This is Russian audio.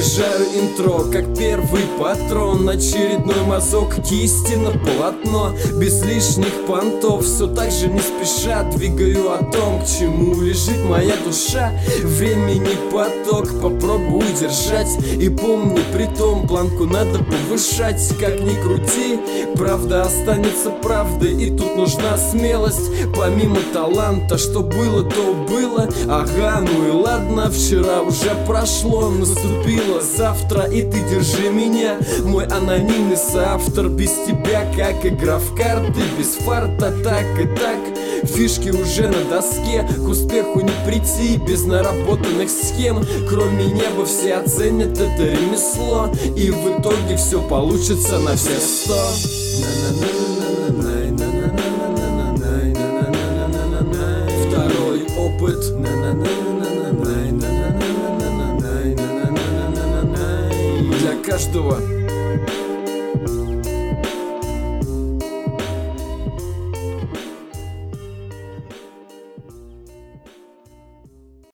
Заряжаю интро, как первый патрон. Очередной мазок кисти на полотно. Без лишних понтов, все так же не спеша двигаю о том, к чему лежит моя душа. Времени поток, попробую держать. И помни, при том планку надо повышать. Как ни крути, правда останется правдой. И тут нужна смелость, помимо таланта. Что было, то было. Ага, ну и ладно, вчера уже прошло. Наступило завтра, и ты держи меня. Мой анонимный соавтор. Без тебя как игра в карты, без фарта, так и так. Фишки уже на доске, к успеху не прийти без наработанных схем. Кроме неба все оценят это ремесло, и в итоге все получится на все 100. Второй опыт. Для каждого.